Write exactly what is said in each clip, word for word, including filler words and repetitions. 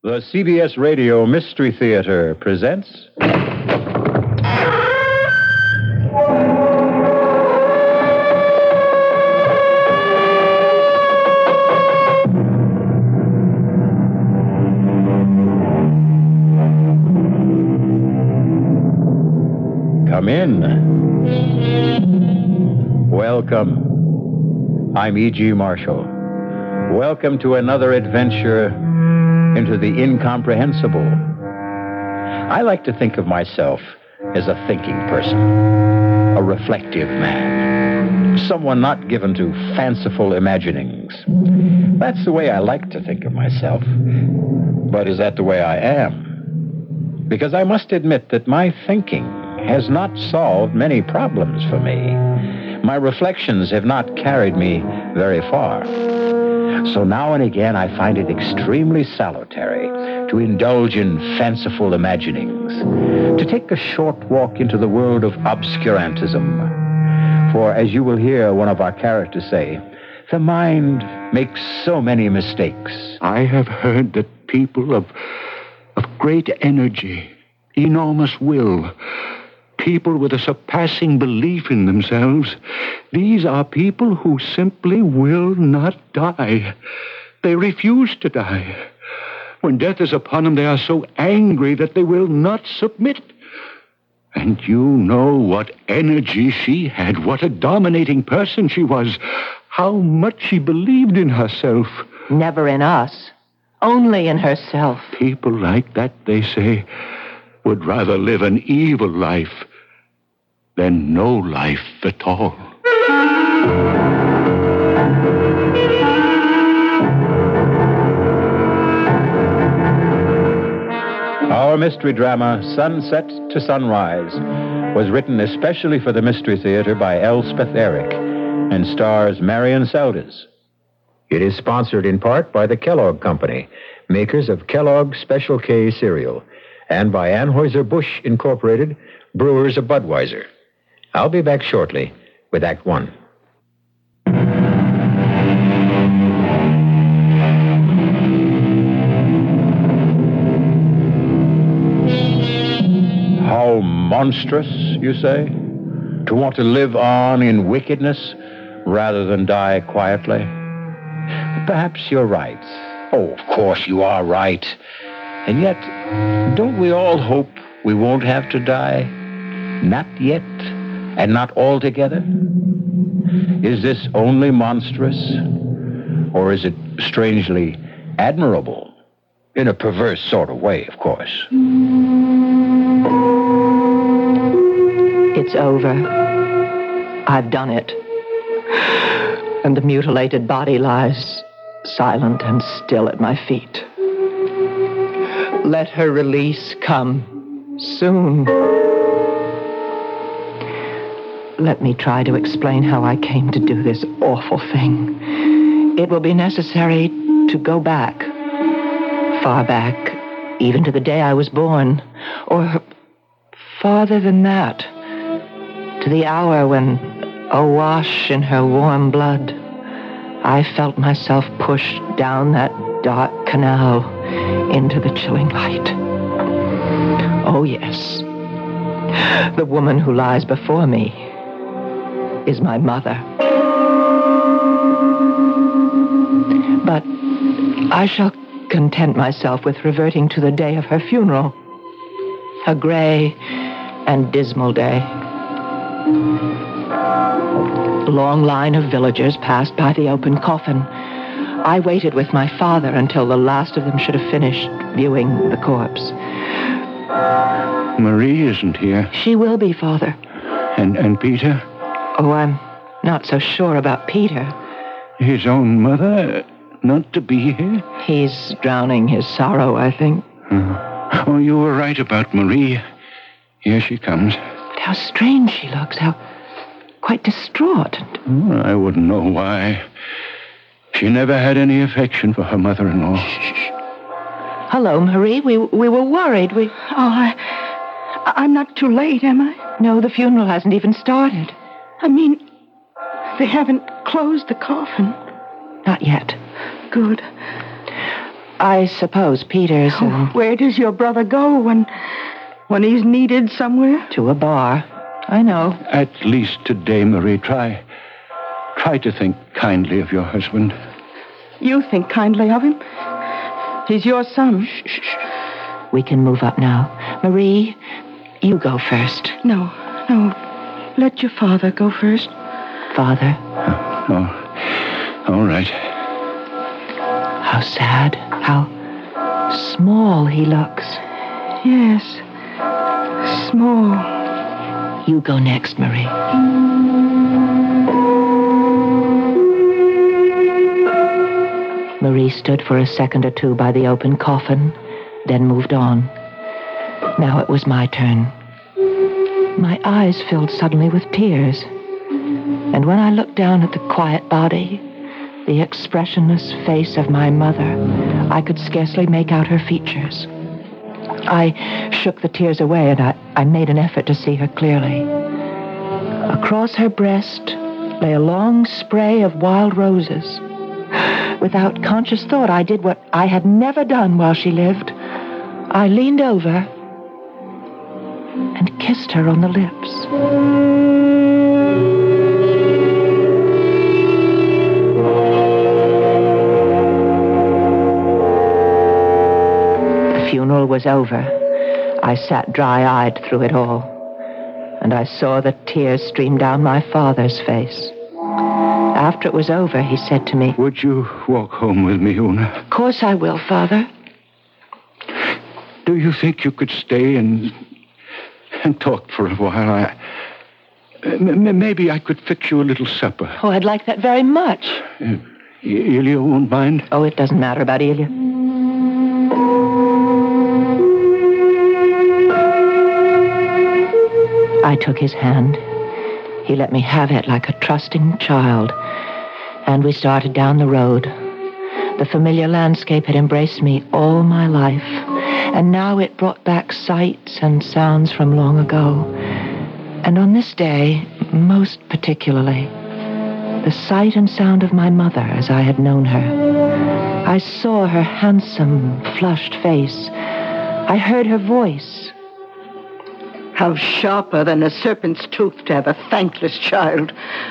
The C B S Radio Mystery Theater presents... Come in. Welcome. I'm E G. Marshall. Welcome to another adventure into the incomprehensible. I like to think of myself as a thinking person, a reflective man, someone not given to fanciful imaginings. That's the way I like to think of myself. But is that the way I am? Because I must admit that my thinking has not solved many problems for me. My reflections have not carried me very far. So now and again, I find it extremely salutary to indulge in fanciful imaginings, to take a short walk into the world of obscurantism. For, as you will hear one of our characters say, the mind makes so many mistakes. I have heard that people of, of great energy, enormous will, people with a surpassing belief in themselves, these are people who simply will not die. They refuse to die. When death is upon them, they are so angry that they will not submit. And you know what energy she had, what a dominating person she was, how much she believed in herself. Never in us, only in herself. People like that, they say, would rather live an evil life than no life at all. Our mystery drama, Sunset to Sunrise, was written especially for the Mystery Theater by Elspeth Eric and stars Marion Seldes. It is sponsored in part by the Kellogg Company, makers of Kellogg's Special K cereal, and by Anheuser-Busch Incorporated, brewers of Budweiser. I'll be back shortly with Act One. How monstrous, you say? To want to live on in wickedness rather than die quietly? Perhaps you're right. Oh, of course you are right. And yet, don't we all hope we won't have to die? Not yet, and not altogether? Is this only monstrous, or is it strangely admirable? In a perverse sort of way, of course. It's over. I've done it. And the mutilated body lies silent and still at my feet. Let her release come soon. Let me try to explain how I came to do this awful thing. It will be necessary to go back, far back, even to the day I was born, or farther than that, to the hour when, awash in her warm blood, I felt myself pushed down that dark canal into the chilling light. Oh, yes. The woman who lies before me is my mother. But I shall content myself with reverting to the day of her funeral, a gray and dismal day. A long line of villagers passed by the open coffin. I waited with my father until the last of them should have finished viewing the corpse. Marie isn't here. She will be, Father. And and Peter? Oh, I'm not so sure about Peter. His own mother not to be here? He's drowning his sorrow, I think. Oh, oh you were right about Marie. Here she comes. But how strange she looks, how quite distraught. Oh, I wouldn't know why. She never had any affection for her mother-in-law. Shh. Hello, Marie. We we were worried. We. Oh, I, I'm not too late, am I? No, the funeral hasn't even started. I mean, they haven't closed the coffin. Not yet. Good. I suppose Peter's... Oh, um, where does your brother go when, when he's needed somewhere? to a bar. I know. At least today, Marie, try... Try to think kindly of your husband. You think kindly of him. He's your son. Shh, shh, shh. We can move up now. Marie, you go first. No, no. Let your father go first. Father. Oh, all right. How sad. How small he looks. Yes. Small. You go next, Marie. Marie stood for a second or two by the open coffin, then moved on. Now it was my turn. My eyes filled suddenly with tears. And when I looked down at the quiet body, the expressionless face of my mother, I could scarcely make out her features. I shook the tears away, and I, I made an effort to see her clearly. Across her breast lay a long spray of wild roses. Without conscious thought, I did what I had never done while she lived. I leaned over and kissed her on the lips. The funeral was over. I sat dry-eyed through it all, and I saw the tears stream down my father's face. After it was over, he said to me, Would you walk home with me, Una? "Of course I will, Father." Do you think you could stay and and talk for a while? I, m- maybe I could fix you a little supper. Oh, I'd like that very much. Uh, Ilya won't mind? Oh, it doesn't matter about Ilya. I took his hand. He let me have it like a trusting child, and we started down the road. The familiar landscape had embraced me all my life, and now it brought back sights and sounds from long ago. And on this day, most particularly, the sight and sound of my mother as I had known her. I saw her handsome, flushed face. I heard her voice. How sharper than a serpent's tooth to have a thankless child.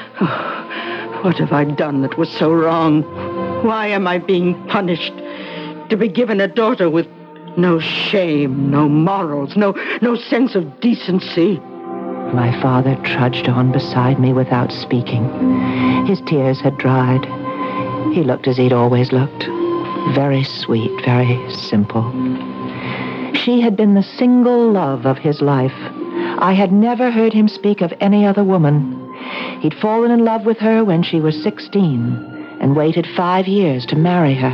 Oh, what have I done that was so wrong? Why am I being punished? To be given a daughter with no shame, no morals, no, no sense of decency. My father trudged on beside me without speaking. His tears had dried. He looked as he'd always looked. Very sweet, very simple. She had been the single love of his life. I had never heard him speak of any other woman. He'd fallen in love with her when she was sixteen and waited five years to marry her.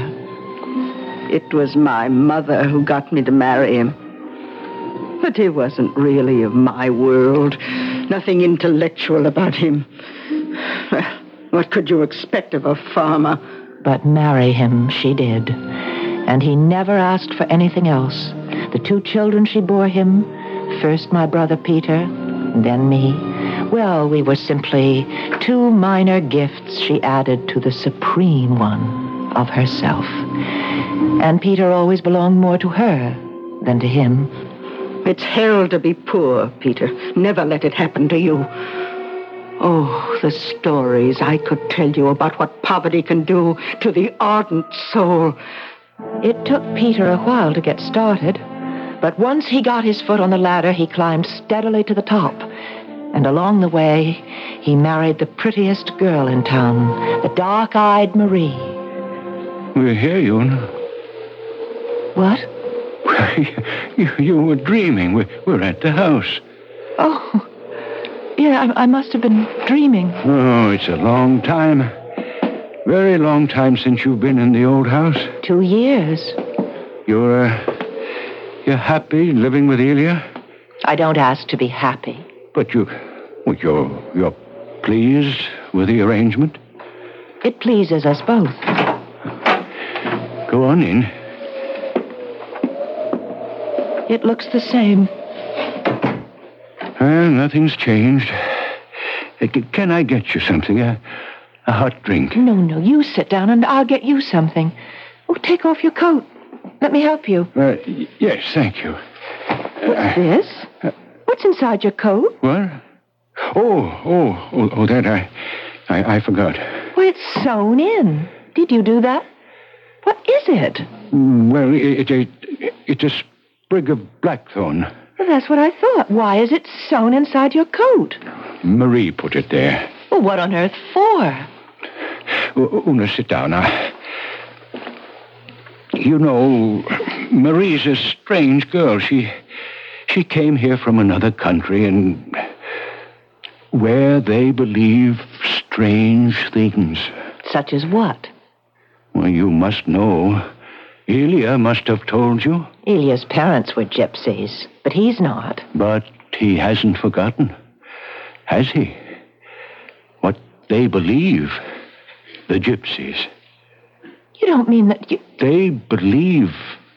It was my mother who got me to marry him. But he wasn't really of my world. Nothing intellectual about him. Well, what could you expect of a farmer? But marry him she did. And he never asked for anything else. The two children she bore him, first my brother Peter, then me, well, we were simply two minor gifts she added to the supreme one of herself. And Peter always belonged more to her than to him. It's hell to be poor, Peter. Never let it happen to you. Oh, the stories I could tell you about what poverty can do to the ardent soul. It took Peter a while to get started, but once he got his foot on the ladder, he climbed steadily to the top. And along the way, he married the prettiest girl in town, the dark-eyed Marie. We're here, Una. What? you, you were dreaming. We're, we're at the house. Oh, yeah, I, I must have been dreaming. Oh, it's a long time. Very long time since you've been in the old house. Two years. You're, uh, you're happy living with Ilya? I don't ask to be happy. But you, well, you're, you're pleased with the arrangement? It pleases us both. Go on in. It looks the same. Well, nothing's changed. Uh, c- Can I get you something? A, a hot drink? No, no, you sit down and I'll get you something. Oh, take off your coat. Let me help you. Uh, y- yes, thank you. What's this? What's inside your coat? What? Oh, oh, oh, oh that I, I, I forgot. Why, it's sewn in. Did you do that? What is it? Mm, Well, it, it, it, it's a sprig of blackthorn. Well, that's what I thought. Why is it sewn inside your coat? Marie put it there. Well, what on earth for? U- Una, sit down now. You know, Marie's a strange girl. She, she came here from another country, and where they believe strange things. Such as what? Well, you must know. Ilya must have told you. Ilya's parents were gypsies, but he's not. But he hasn't forgotten, has he? What they believe, the gypsies. You don't mean that you... They believe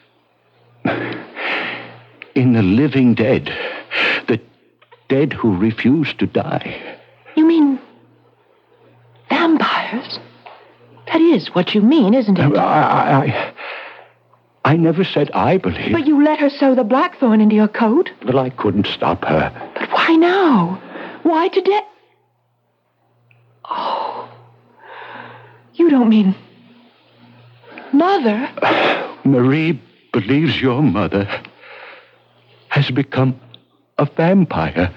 in the living dead, the dead who refuse to die. You mean vampires? That is what you mean, isn't I, it? I, I, I never said I believe. But you let her sew the blackthorn into your coat. Well, I couldn't stop her. But why now? Why today? Oh. You don't mean... Mother? Marie believes your mother has become a vampire.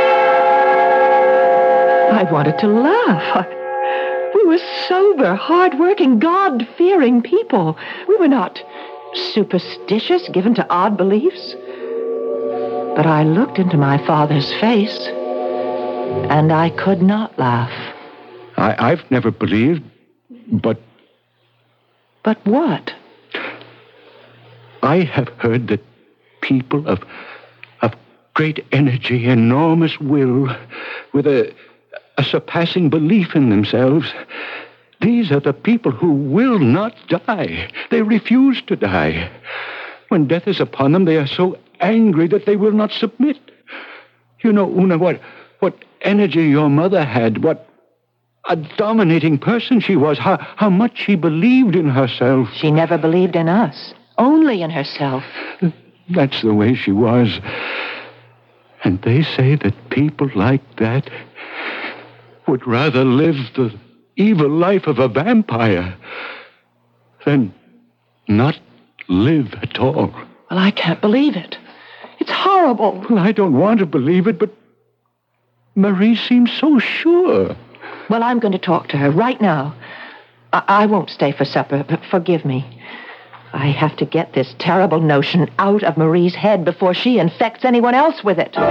I wanted to laugh. I- We were sober, hard-working, God-fearing people. We were not superstitious, given to odd beliefs. But I looked into my father's face, and I could not laugh. I, I've never believed, but But what? I have heard that people of of great energy, enormous will, with a, a surpassing belief in themselves, these are the people who will not die. They refuse to die. When death is upon them, they are so angry that they will not submit. You know, Una, what, what energy your mother had, what a dominating person she was, how, how much she believed in herself. She never believed in us, only in herself. That's the way she was. And they say that people like that would rather live the evil life of a vampire than not live at all. Well, I can't believe it. It's horrible. Well, I don't want to believe it, but Marie seems so sure. Well, I'm going to talk to her right now. I, I won't stay for supper, but forgive me. I have to get this terrible notion out of Marie's head before she infects anyone else with it.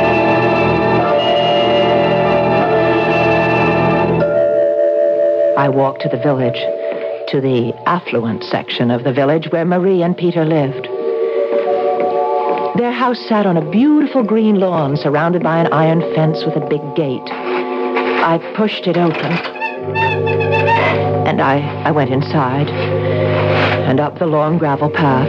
I walked to the village, to the affluent section of the village where Marie and Peter lived. Their house sat on a beautiful green lawn surrounded by an iron fence with a big gate. I pushed it open, and I, I went inside and up the long gravel path.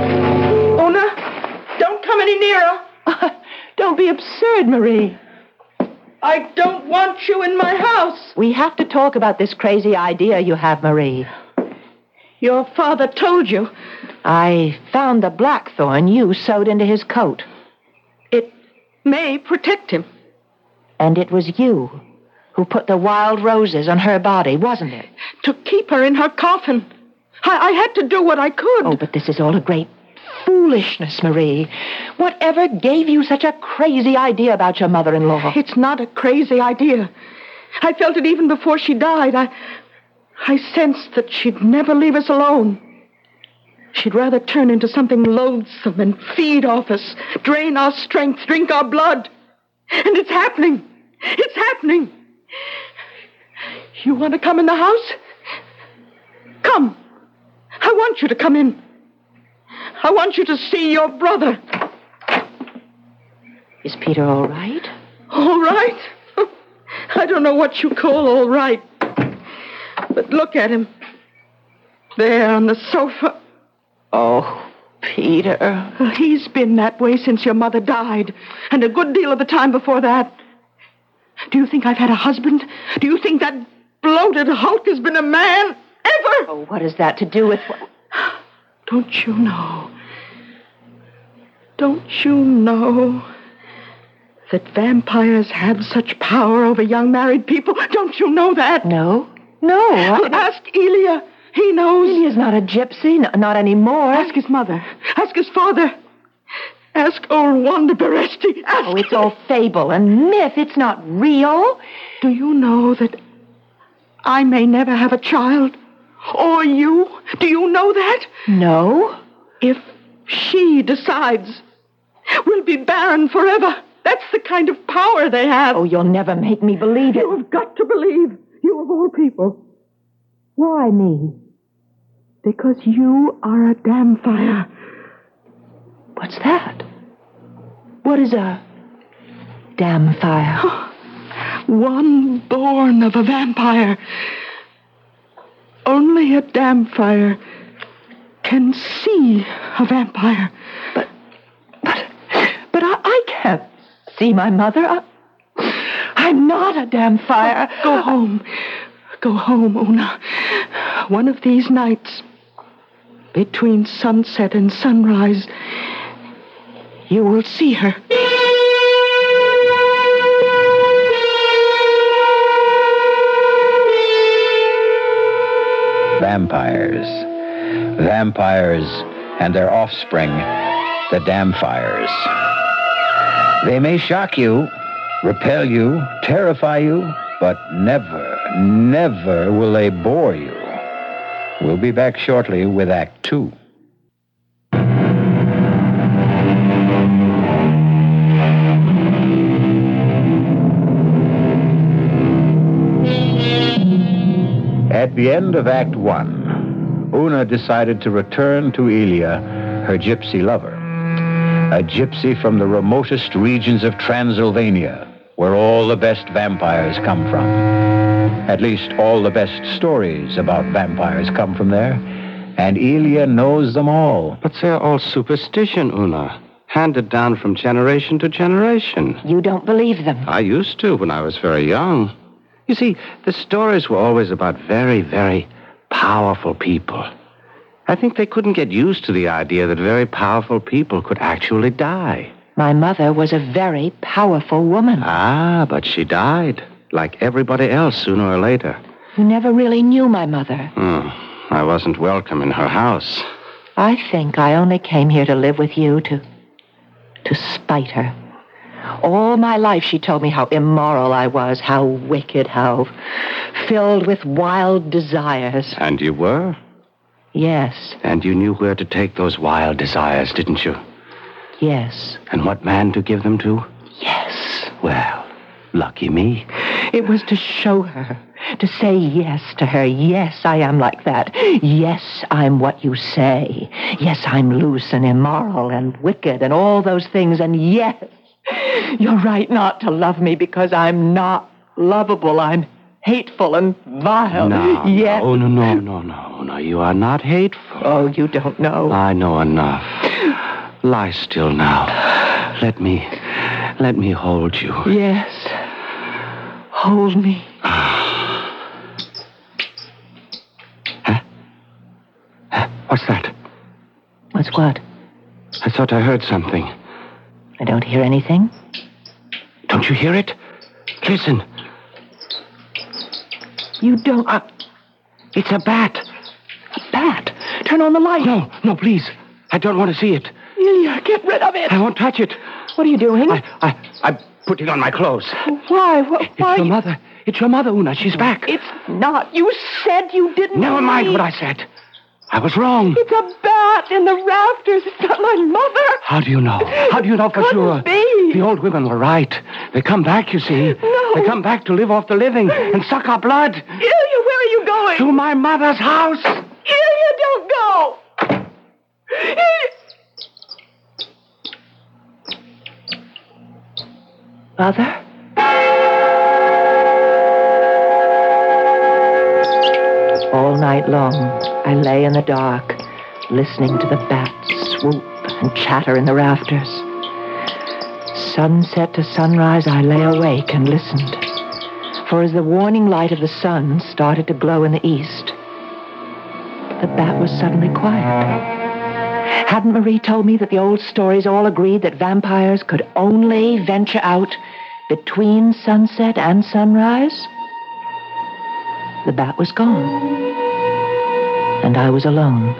Una, don't come any nearer. Don't be absurd, Marie. I don't want you in my house. We have to talk about this crazy idea you have, Marie. Your father told you. I found the blackthorn you sewed into his coat. It may protect him. And it was you who put the wild roses on her body, wasn't it? To keep her in her coffin. I, I had to do what I could. Oh, but this is all a great foolishness, Marie. Whatever gave you such a crazy idea about your mother-in-law? It's not a crazy idea. I felt it even before she died. I, I sensed that she'd never leave us alone. She'd rather turn into something loathsome and feed off us, drain our strength, drink our blood. And it's happening. It's happening. You want to come in the house? Come. I want you to come in. I want you to see your brother. Is Peter all right? All right? I don't know what you call all right. But look at him. There on the sofa. Oh, Peter. He's been that way since your mother died, and a good deal of the time before that. Do you think I've had a husband? Do you think that bloated hulk has been a man? Ever? Oh, what is that to do with... Don't you know? Don't you know that vampires have such power over young married people? Don't you know that? No. No. I... Ask Elia. He knows. He is not a gypsy, n- not anymore. Ask his mother. Ask his father. Ask old Wanda Beresti. Ask Oh, it's all fable and myth. It's not real. Do you know that I may never have a child? Or you? Do you know that? No. If she decides, we'll be barren forever. That's the kind of power they have. Oh, you'll never make me believe it. You have got to believe. You of all people. Why me? Because you are a damn fire. What's that? What is a damn fire? One born of a vampire. Only a damn fire can see a vampire. But, but, but I, I can't see my mother. I, I'm not a damn fire. Go home. Go home, Una. One of these nights, between sunset and sunrise, you will see her. Vampires. Vampires and their offspring, the Damfires. They may shock you, repel you, terrify you, but never, never will they bore you. We'll be back shortly with Act Two. At the end of Act One, Una decided to return to Elia, her gypsy lover. A gypsy from the remotest regions of Transylvania, where all the best vampires come from. At least all the best stories about vampires come from there, and Elia knows them all. But they're all superstition, Una. Handed down from generation to generation. You don't believe them. I used to when I was very young. You see, the stories were always about very, very powerful people. I think they couldn't get used to the idea that very powerful people could actually die. My mother was a very powerful woman. Ah, but she died, like everybody else, sooner or later. You never really knew my mother. Hmm. I wasn't welcome in her house. I think I only came here to live with you to... to spite her. All my life she told me how immoral I was, how wicked, how filled with wild desires. And you were? Yes. And you knew where to take those wild desires, didn't you? Yes. And what man to give them to? Yes. Well, lucky me. It was to show her, to say yes to her. Yes, I am like that. Yes, I'm what you say. Yes, I'm loose and immoral and wicked and all those things. And yes, you're right not to love me because I'm not lovable. I'm hateful and vile. No, yes. no, no, no, no, no, no. You are not hateful. Oh, you don't know. I know enough. Lie still now. Let me, let me hold you. Yes. Hold me. Huh? Huh? What's that? What's what? I thought I heard something. I don't hear anything. Don't you hear it? Listen. You don't... Uh, it's a bat. A bat? Turn on the light. No, no, please. I don't want to see it. Ilya, get rid of it. I won't touch it. What are you doing? I, I, I'm putting on my clothes. Why? Why? It's your mother. It's your mother, Una. She's back. It's not. You said you didn't. Never mind leave. what I said. I was wrong. It's a bat in the rafters. It's not my mother. How do you know? How do you know for Couldn't sure? be. The old women were right. They come back, you see. No. They come back to live off the living and suck our blood. Ilya, where are you going? To my mother's house. Ilya, don't go. Ilya. Mother? All night long, I lay in the dark, listening to the bats swoop and chatter in the rafters. Sunset to sunrise, I lay awake and listened. For as the warning light of the sun started to glow in the east, the bat was suddenly quiet. Hadn't Marie told me that the old stories all agreed that vampires could only venture out between sunset and sunrise? The bat was gone, and I was alone.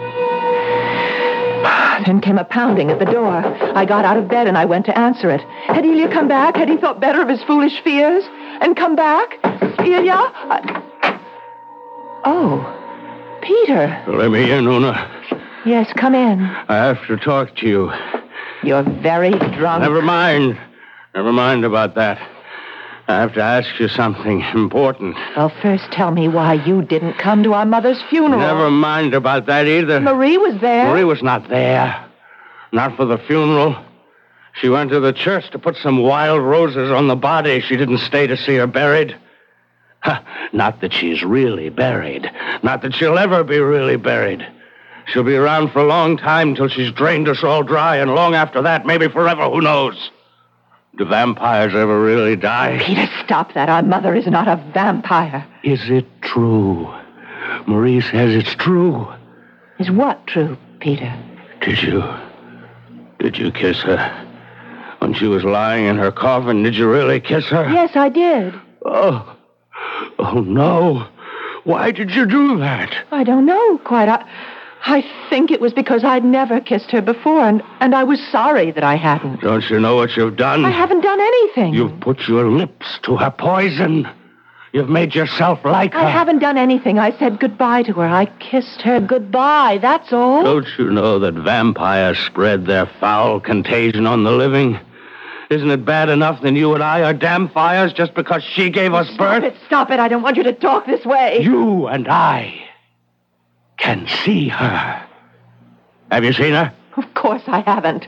Then came a pounding at the door. I got out of bed and I went to answer it. Had Ilya come back? Had he thought better of his foolish fears and come back? Ilya? I... Oh, Peter. Let me in, Una. Yes, come in. I have to talk to you. You're very drunk. Never mind. Never mind about that. I have to ask you something important. Well, first tell me why you didn't come to our mother's funeral. Never mind about that either. Marie was there. Marie was not there. Not for the funeral. She went to the church to put some wild roses on the body. She didn't stay to see her buried. Huh. Not that she's really buried. Not that she'll ever be really buried. She'll be around for a long time till she's drained us all dry, and long after that, maybe forever, who knows? Do vampires ever really die? Peter, stop that. Our mother is not a vampire. Is it true? Marie says it's true. Is what true, Peter? Did you... Did you kiss her? When she was lying in her coffin, did you really kiss her? Yes, I did. Oh. Oh, no. Why did you do that? I don't know quite. I... I think it was because I'd never kissed her before, and, and I was sorry that I hadn't. Don't you know what you've done? I haven't done anything. You've put your lips to her poison. You've made yourself like her. I haven't done anything. I said goodbye to her. I kissed her goodbye, that's all. Don't you know that vampires spread their foul contagion on the living? Isn't it bad enough that you and I are damn fires just because she gave us birth? Stop it, stop it. I don't want you to talk this way. You and I can see her. Have you seen her? Of course I haven't.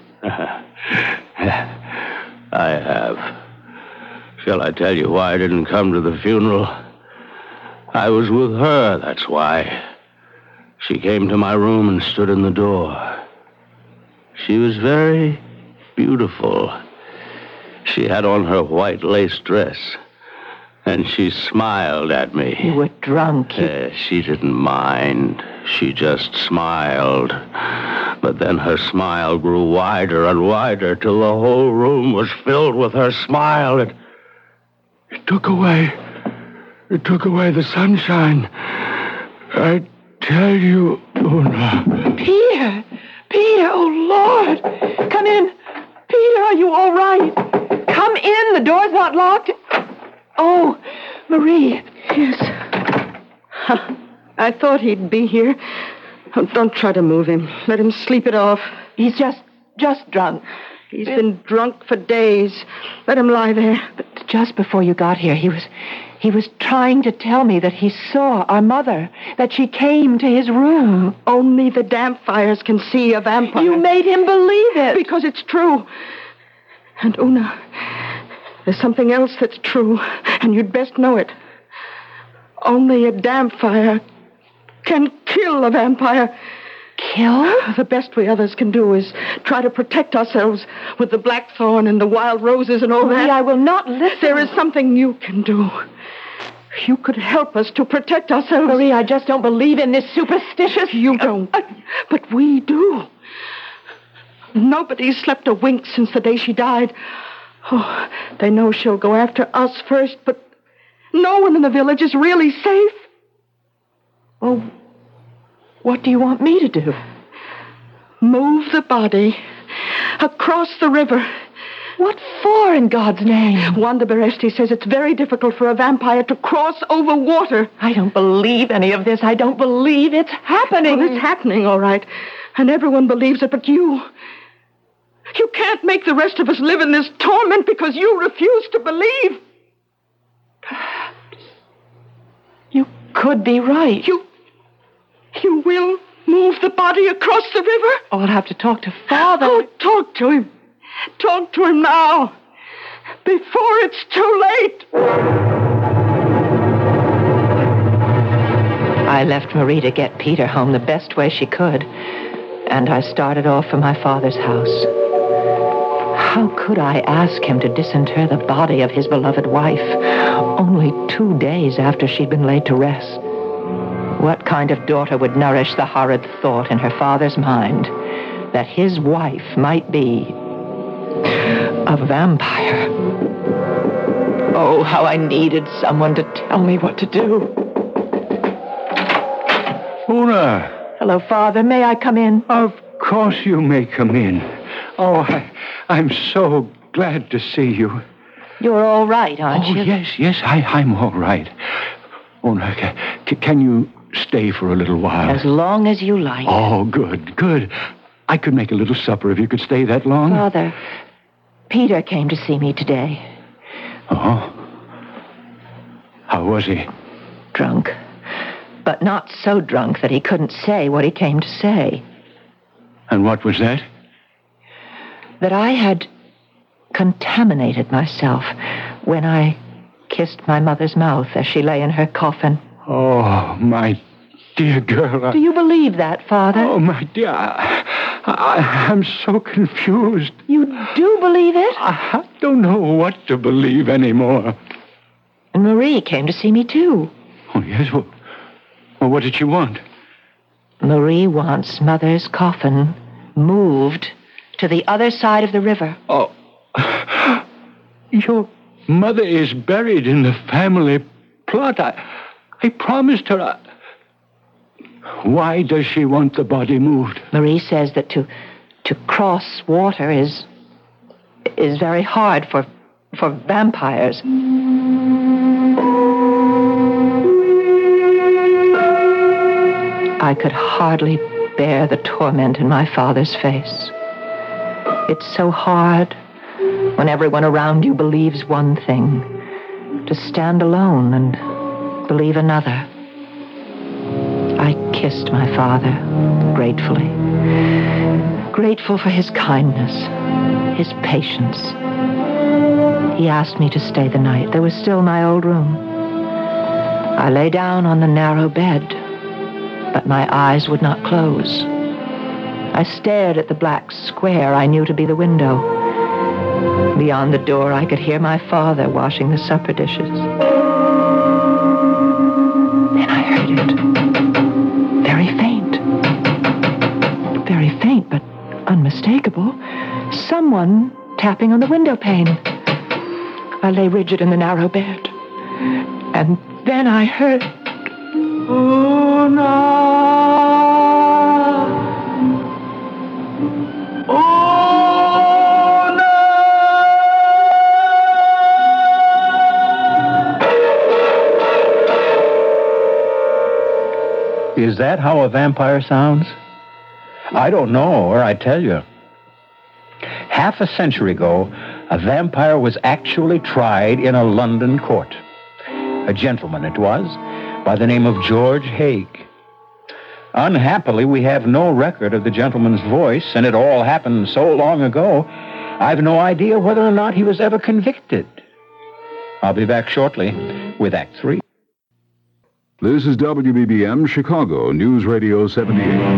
I have. Shall I tell you why I didn't come to the funeral? I was with her, that's why. She came to my room and stood in the door. She was very beautiful. She had on her white lace dress, and she smiled at me. You were drunk. You... Uh, she didn't mind. She just smiled. But then her smile grew wider and wider till the whole room was filled with her smile. It, it took away, it took away the sunshine. I tell you, Una. Peter! Peter, oh, Lord! Come in. Peter, are you all right? Come in. The door's not locked. Oh, Marie. Yes. Huh. I thought he'd be here. Oh, don't try to move him. Let him sleep it off. He's just, just drunk. He's been drunk for days. Let him lie there. But just before you got here, he was, he was trying to tell me that he saw our mother, that she came to his room. Only the damp fires can see a vampire. You made him believe it. Because it's true. And Una, there's something else that's true, and you'd best know it. Only a damp fire can kill a vampire. Kill? The best we others can do is try to protect ourselves with the blackthorn and the wild roses and all Marie, that. I will not listen. There is something you can do. You could help us to protect ourselves. Marie, I just don't believe in this superstitious... You don't. But we do. Nobody's slept a wink since the day she died. Oh, they know she'll go after us first, but no one in the village is really safe. Well, what do you want me to do? Move the body across the river. What for, in God's name? Wanda Beresti says it's very difficult for a vampire to cross over water. I don't believe any of this. I don't believe it's happening. Well, it's happening, all right. And everyone believes it but you. You can't make the rest of us live in this torment because you refuse to believe. Perhaps. You could be right. You... You will move the body across the river? Oh, I'll have to talk to Father. Oh, talk to him. Talk to him now. Before it's too late. I left Marie to get Peter home the best way she could. And I started off for my father's house. How could I ask him to disinter the body of his beloved wife only two days after she'd been laid to rest? What kind of daughter would nourish the horrid thought in her father's mind that his wife might be a vampire. Oh, how I needed someone to tell me what to do. Una! Hello, Father. May I come in? Of course you may come in. Oh, I, I'm so glad to see you. You're all right, aren't oh, you? yes, yes, I, I'm all right. Una, ca- can you stay for a little while? As long as you like. Oh, good, good. I could make a little supper if you could stay that long. Father, Peter came to see me today. Oh? How was he? Drunk. But not so drunk that he couldn't say what he came to say. And what was that? That I had contaminated myself when I kissed my mother's mouth as she lay in her coffin. Oh, my dear girl. I... Do you believe that, Father? Oh, my dear. I, I, I'm so confused. You do believe it? I don't know what to believe anymore. And Marie came to see me, too. Oh, yes? Well, well what did she want? Marie wants Mother's coffin moved to the other side of the river. Oh. Your mother is buried in the family plot. I, I promised her. I... Why does she want the body moved? Marie says that to to cross water is is very hard for for vampires. I could hardly bear the torment in my father's face. It's so hard when everyone around you believes one thing, to stand alone and believe another. I kissed my father gratefully, grateful for his kindness, his patience. He asked me to stay the night. There was still my old room. I lay down on the narrow bed, but my eyes would not close. I stared at the black square I knew to be the window. Beyond the door, I could hear my father washing the supper dishes. Then I heard it. Very faint. Very faint, but unmistakable. Someone tapping on the window pane. I lay rigid in the narrow bed. And then I heard... Oh, no. Is that how a vampire sounds? I don't know, or I'd tell you. Half a century ago, a vampire was actually tried in a London court. A gentleman it was, by the name of George Haig. Unhappily, we have no record of the gentleman's voice, and it all happened so long ago, I've no idea whether or not he was ever convicted. I'll be back shortly with Act Three. This is W B B M Chicago News Radio seventy-eight.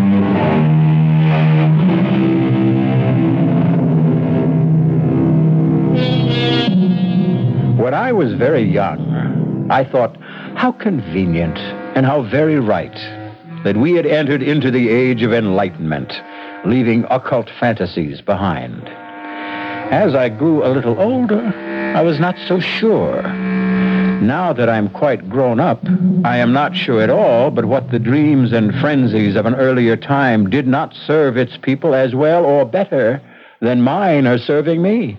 When I was very young, I thought how convenient and how very right that we had entered into the age of enlightenment, leaving occult fantasies behind. As I grew a little older, I was not so sure. Now that I'm quite grown up, I am not sure at all but what the dreams and frenzies of an earlier time did not serve its people as well or better than mine are serving me.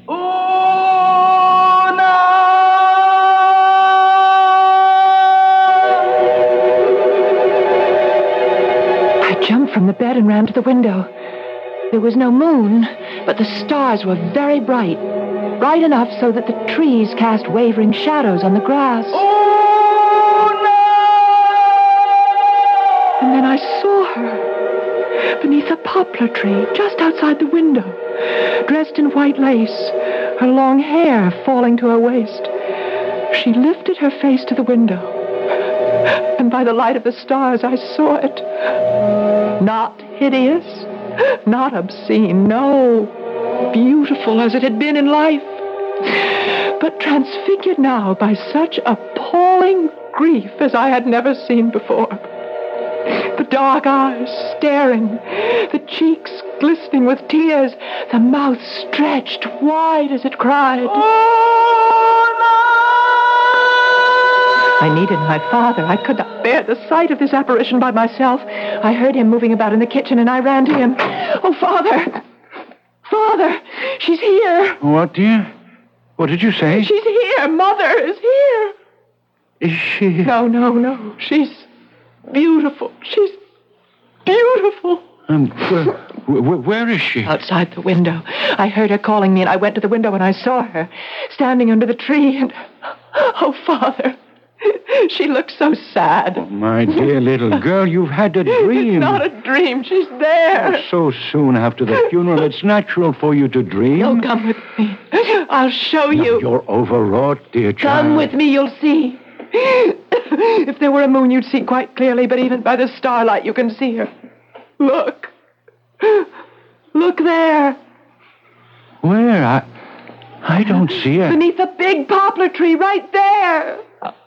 I jumped from the bed and ran to the window. There was no moon, but the stars were very bright. Bright enough so that the trees cast wavering shadows on the grass. Oh, no! And then I saw her beneath a poplar tree just outside the window, dressed in white lace, her long hair falling to her waist. She lifted her face to the window, and by the light of the stars I saw it. Not hideous, not obscene, no. Beautiful as it had been in life, but transfigured now by such appalling grief as I had never seen before. The dark eyes staring, the cheeks glistening with tears, the mouth stretched wide as it cried. I needed my father. I could not bear the sight of this apparition by myself. I heard him moving about in the kitchen, and I ran to him. Oh, Father! Father! She's here! What, dear? What did you say? She's here! Mother is here! Is she? No, no, no. She's beautiful. She's beautiful. Um, where, where, where is she? Outside the window. I heard her calling me, and I went to the window, and I saw her standing under the tree, and... Oh, Father... She looks so sad. Oh, my dear little girl, you've had a dream. It's not a dream. She's there. Oh, so soon after the funeral, it's natural for you to dream. Oh, come with me. I'll show No, you. you're overwrought, dear child. Come with me, you'll see. If there were a moon, you'd see quite clearly, but even by the starlight, you can see her. Look. Look there. Where? I, I don't see her. Beneath the big poplar tree, right there.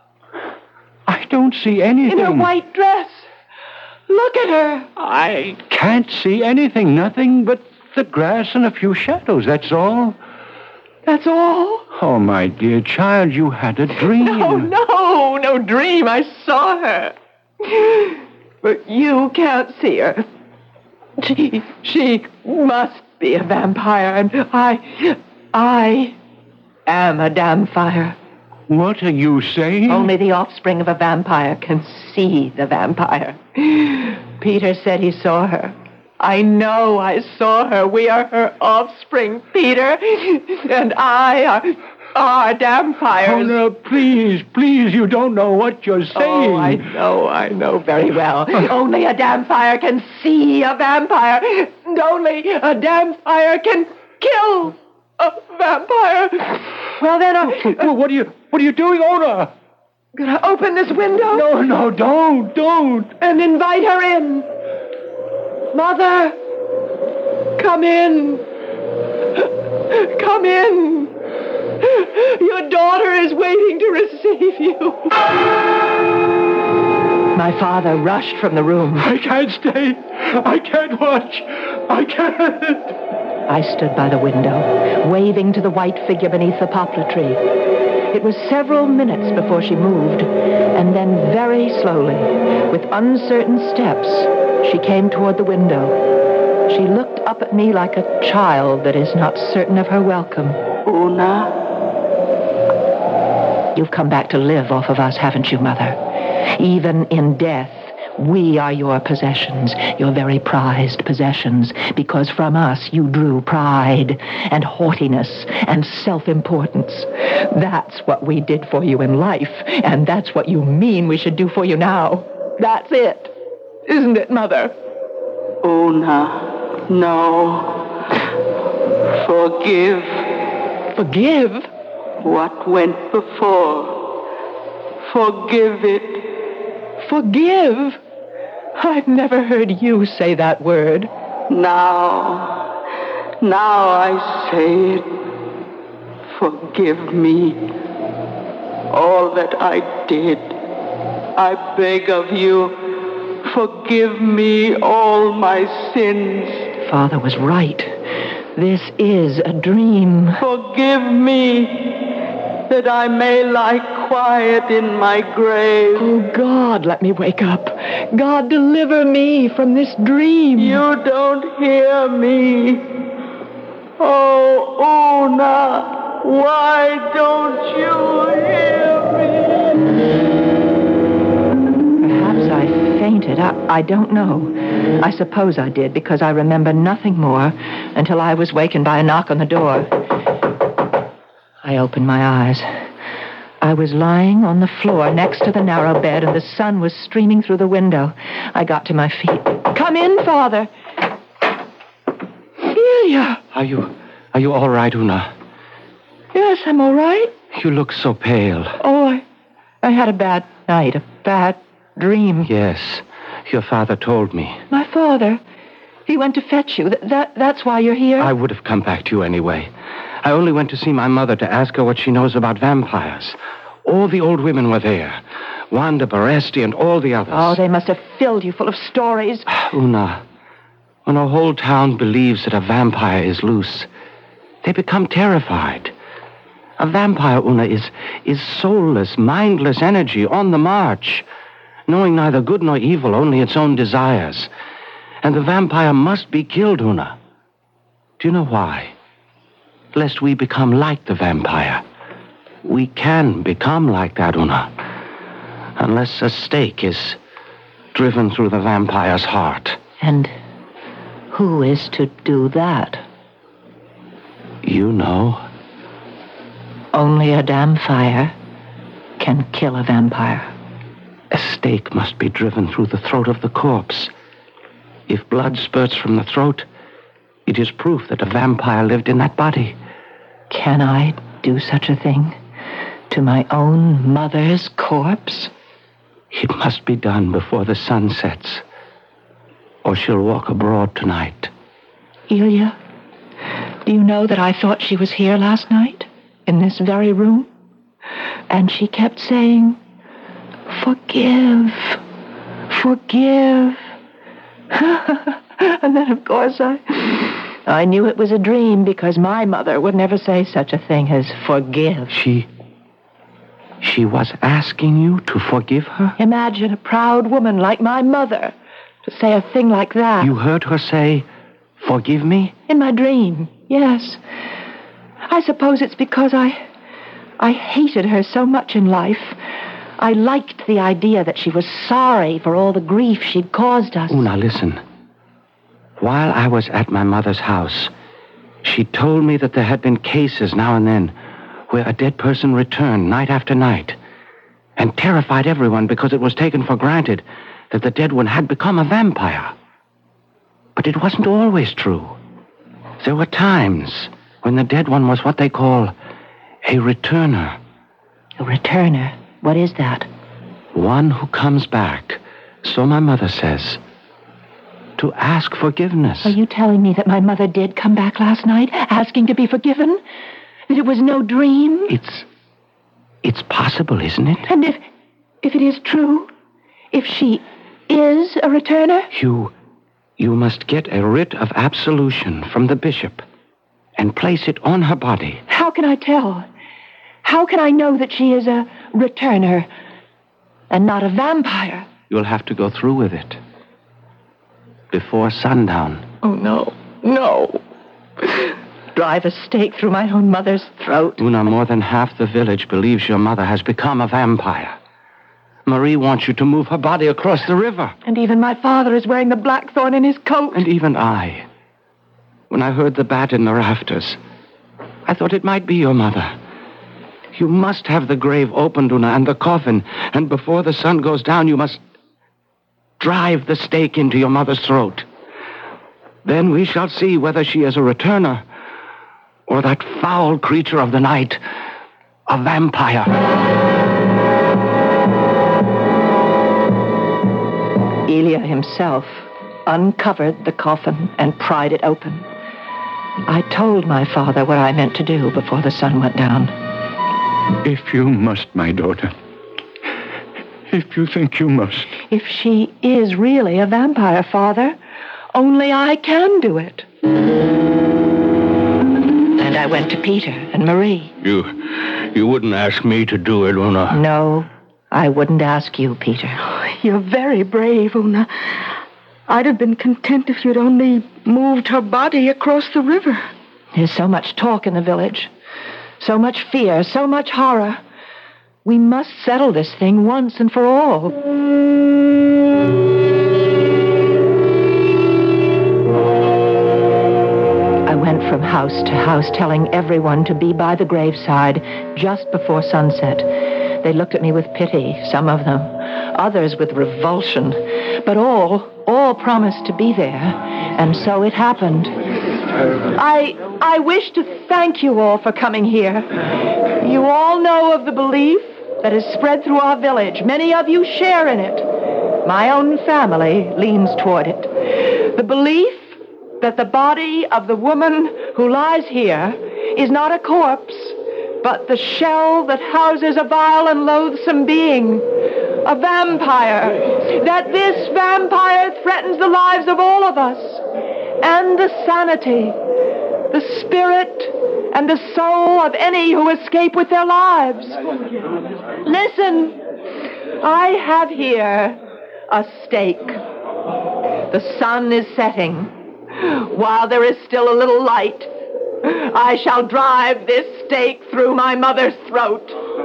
I don't see anything. In her white dress. Look at her. I can't see anything. Nothing but the grass and a few shadows, that's all. That's all? Oh, my dear child, you had a dream. No, no, no dream. I saw her. But you can't see her. She, she must be a vampire, and I, I am a damn fire. What are you saying? Only the offspring of a vampire can see the vampire. Peter said he saw her. I know I saw her. We are her offspring, Peter. And I are, are vampires. Oh, no, please, please, you don't know what you're saying. Oh, I know, I know very well. Only a vampire can see a vampire. And only a vampire can kill a vampire. Well, then, I... Well, what are you, what are you doing, Ona? Gonna open this window? No, no, don't, don't. And invite her in. Mother, come in. Come in. Your daughter is waiting to receive you. My father rushed from the room. I can't stay. I can't watch. I can't. I stood by the window, waving to the white figure beneath the poplar tree. It was several minutes before she moved, and then very slowly, with uncertain steps, she came toward the window. She looked up at me like a child that is not certain of her welcome. Una? You've come back to live off of us, haven't you, Mother? Even in death, we are your possessions, your very prized possessions, because from us you drew pride and haughtiness and self-importance. That's what we did for you in life, and that's what you mean we should do for you now. That's it. Isn't it, Mother? Una, no. Forgive Forgive? what went before. Forgive it. Forgive? I've never heard you say that word. Now, now I say it. Forgive me. All that I did. I beg of you, forgive me all my sins. Father was right. This is a dream. Forgive me, that I may lie quiet in my grave. Oh, God, let me wake up. God, deliver me from this dream. You don't hear me. Oh, Una, why don't you hear me? Perhaps I fainted. I, I don't know. I suppose I did, because I remember nothing more until I was wakened by a knock on the door. I opened my eyes. I was lying on the floor next to the narrow bed, and the sun was streaming through the window. I got to my feet. Come in, Father. Celia. Are you, are you all right, Una? Yes, I'm all right. You look so pale. Oh, I, I had a bad night, a bad dream. Yes, your father told me. My father, he went to fetch you. Th- that, that's why you're here? I would have come back to you anyway. I only went to see my mother to ask her what she knows about vampires. All the old women were there. Wanda Baresti and all the others. Oh, they must have filled you full of stories. Una, when a whole town believes that a vampire is loose, they become terrified. A vampire, Una, is, is soulless, mindless energy on the march, knowing neither good nor evil, only its own desires. And the vampire must be killed, Una. Do you know why? Lest we become like the vampire. We can become like that, Una, unless a stake is driven through the vampire's heart. And who is to do that? You know. Only a damn fire can kill a vampire. A stake must be driven through the throat of the corpse. If blood spurts from the throat, it is proof that a vampire lived in that body. Can I do such a thing to my own mother's corpse? It must be done before the sun sets, or she'll walk abroad tonight. Ilya, do you know that I thought she was here last night, in this very room? And she kept saying, forgive, forgive. And then, of course, I... I knew it was a dream because my mother would never say such a thing as forgive. She... She was asking you to forgive her? Imagine a proud woman like my mother to say a thing like that. You heard her say, forgive me? In my dream, yes. I suppose it's because I... I hated her so much in life. I liked the idea that she was sorry for all the grief she'd caused us. Una, listen. While I was at my mother's house, she told me that there had been cases now and then where a dead person returned night after night and terrified everyone because it was taken for granted that the dead one had become a vampire. But it wasn't always true. There were times when the dead one was what they call a returner. A returner? What is that? One who comes back, so my mother says, to ask forgiveness. Are you telling me that my mother did come back last night, asking to be forgiven? That it was no dream? It's... it's possible, isn't it? And if... if it is true? If she is a returner? You... you must get a writ of absolution from the bishop and place it on her body. How can I tell? How can I know that she is a returner and not a vampire? You'll have to go through with it before sundown. Oh, no. No. Drive a stake through my own mother's throat. Una, more than half the village believes your mother has become a vampire. Marie wants you to move her body across the river. And even my father is wearing the blackthorn in his coat. And even I. When I heard the bat in the rafters, I thought it might be your mother. You must have the grave opened, Una, and the coffin, and before the sun goes down, you must drive the stake into your mother's throat. Then we shall see whether she is a returner or that foul creature of the night, a vampire. Ilya himself uncovered the coffin and pried it open. I told my father what I meant to do before the sun went down. If you must, my daughter. If you think you must. If she is really a vampire, Father, only I can do it. And I went to Peter and Marie. You, you wouldn't ask me to do it, Una. No, I wouldn't ask you, Peter. You're very brave, Una. I'd have been content if you'd only moved her body across the river. There's so much talk in the village. So much fear, so much horror. We must settle this thing once and for all. I went from house to house telling everyone to be by the graveside just before sunset. They looked at me with pity, some of them, others with revulsion. But all, all promised to be there, and so it happened. I, I wish to thank you all for coming here. You all know of the belief that is spread through our village. Many of you share in it. My own family leans toward it. The belief that the body of the woman who lies here is not a corpse, but the shell that houses a vile and loathsome being, a vampire, that this vampire threatens the lives of all of us, and the sanity, the spirit, and the soul of any who escape with their lives. Listen, I have here a stake. The sun is setting. While there is still a little light, I shall drive this stake through my mother's throat.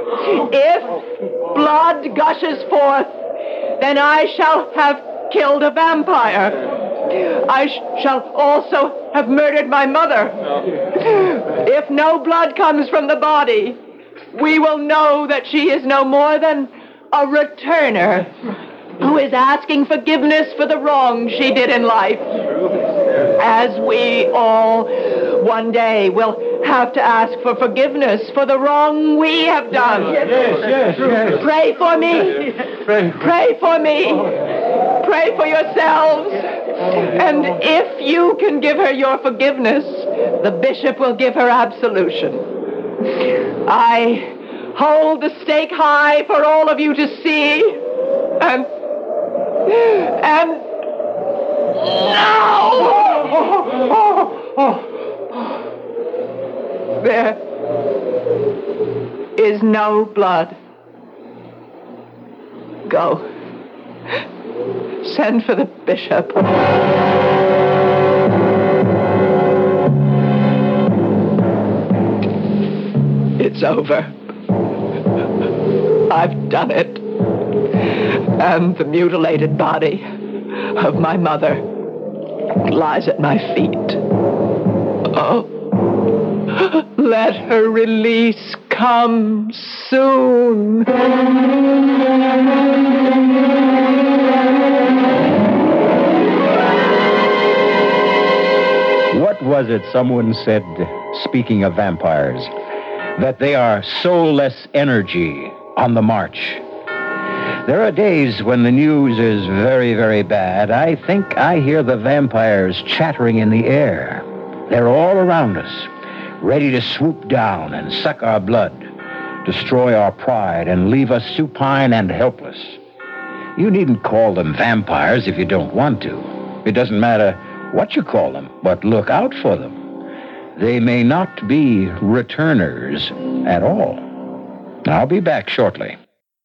If blood gushes forth, then I shall have killed a vampire. I sh- shall also have murdered my mother. If no blood comes from the body, we will know that she is no more than a returner who is asking forgiveness for the wrong she did in life. As we all one day will have to ask for forgiveness for the wrong we have done. Yes, yes, yes. Pray for me. Pray. Pray for me. Pray for yourselves. And if you can give her your forgiveness, the bishop will give her absolution. I hold the stake high for all of you to see. And... And... Now! There is no blood. Go. Send for the bishop. It's over. I've done it. And the mutilated body of my mother lies at my feet. Oh, let her release come soon. What was it someone said, speaking of vampires, that they are soulless energy on the march? There are days when the news is very, very bad. I think I hear the vampires chattering in the air. They're all around us, ready to swoop down and suck our blood, destroy our pride, and leave us supine and helpless. You needn't call them vampires if you don't want to. It doesn't matter what you call them, but look out for them. They may not be returners at all. I'll be back shortly.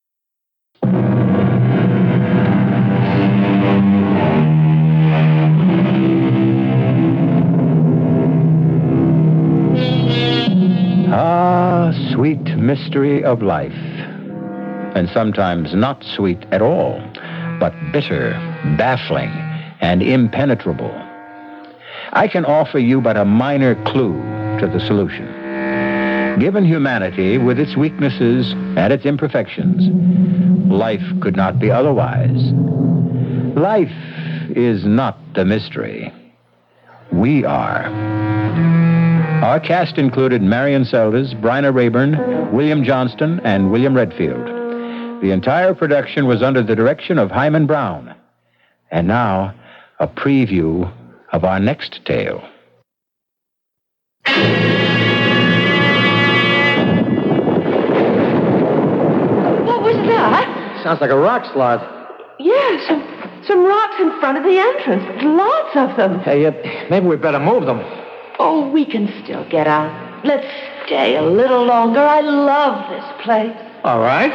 Ah, sweet mystery of life. And sometimes not sweet at all, but bitter, baffling, and impenetrable. I can offer you but a minor clue to the solution. Given humanity with its weaknesses and its imperfections, life could not be otherwise. Life is not the mystery. We are. Our cast included Marion Seldes, Bryna Rayburn, William Johnston, and William Redfield. The entire production was under the direction of Hyman Brown. And now, a preview of our next tale. What was that? Sounds like a rock slide. Yeah, some, some rocks in front of the entrance. Lots of them. Hey, uh, maybe we better move them. Oh, we can still get out. Let's stay a little longer. I love this place. All right.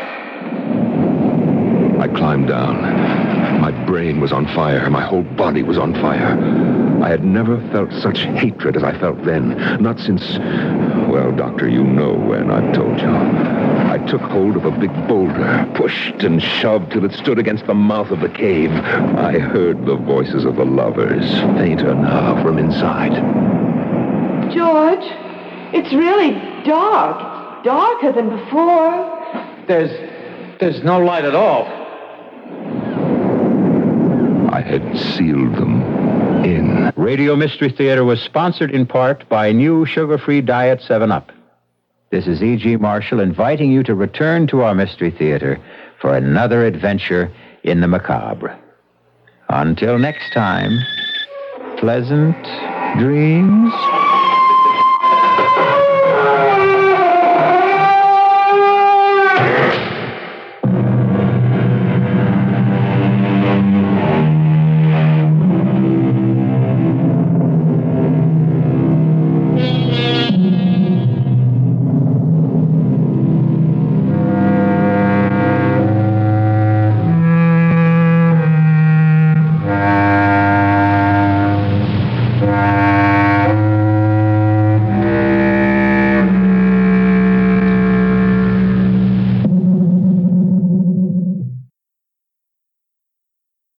I climbed down. My brain was on fire. My whole body was on fire. I had never felt such hatred as I felt then. Not since, well, Doctor, you know when, I've told you. I took hold of a big boulder, pushed and shoved till it stood against the mouth of the cave. I heard the voices of the lovers, fainter now from inside. George, it's really dark. It's darker than before. There's, there's no light at all. I had sealed them in. Radio Mystery Theater was sponsored in part by new sugar-free Diet seven up. This is E G. Marshall inviting you to return to our Mystery Theater for another adventure in the macabre. Until next time, pleasant dreams.